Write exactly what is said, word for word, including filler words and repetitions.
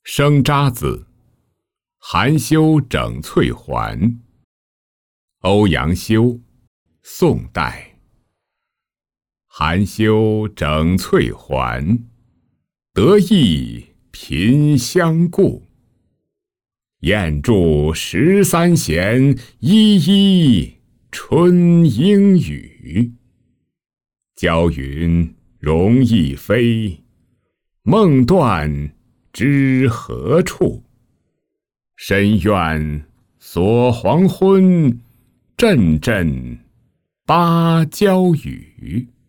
生渣子，含羞整翠环。欧阳修，宋代。含羞整翠环，得意颦相顾。燕筑十三弦，依依春莺语。娇云容易飞，梦断知何处？深院锁黄昏，阵阵芭蕉雨。